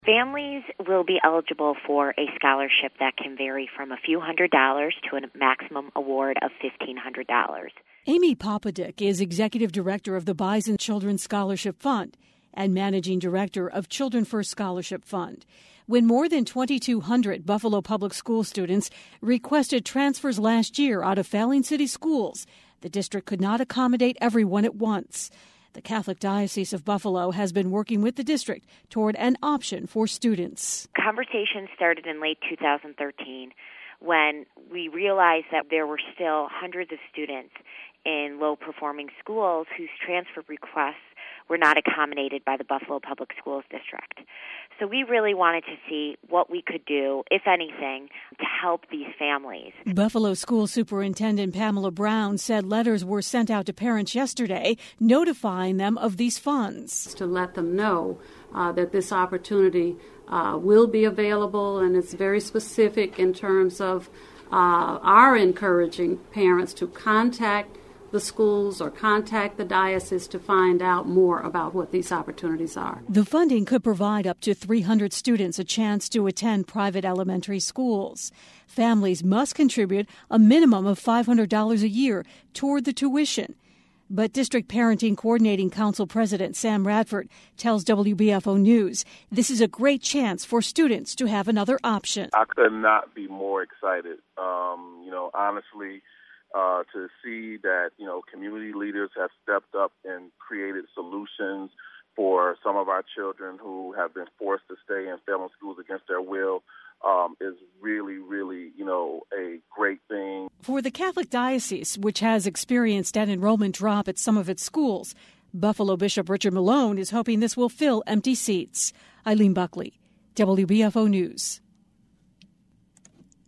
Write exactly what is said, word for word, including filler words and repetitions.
Families will be eligible for a scholarship that can vary from a few hundred dollars to a maximum award of fifteen hundred dollars. Amy Popadick is Executive Director of the Bison Children's Scholarship Fund and Managing Director of Children First Scholarship Fund. When more than twenty-two hundred Buffalo Public School students requested transfers last year out of failing city schools, the district could not accommodate everyone at once. The Catholic Diocese of Buffalo has been working with the district toward an option for students. Conversations started in late two thousand thirteen when we realized that there were still hundreds of students in low-performing schools whose transfer requests were not accommodated by the Buffalo Public Schools District. So we really wanted to see what we could do, if anything, to help these families. Buffalo School Superintendent Pamela Brown said letters were sent out to parents yesterday notifying them of these funds. To let them know uh, that this opportunity uh, will be available, and it's very specific in terms of uh, our encouraging parents to contact the schools or contact the diocese to find out more about what these opportunities are. The funding could provide up to three hundred students a chance to attend private elementary schools. Families must contribute a minimum of five hundred dollars a year toward the tuition. But District Parenting Coordinating Council President Sam Radford tells W B F O News this is a great chance for students to have another option. I could not be more excited. Um, you know, honestly, Uh, to see that, you know, community leaders have stepped up and created solutions for some of our children who have been forced to stay in failing schools against their will um, is really, really, you know, a great thing. For the Catholic Diocese, which has experienced an enrollment drop at some of its schools, Buffalo Bishop Richard Malone is hoping this will fill empty seats. Eileen Buckley, W B F O News.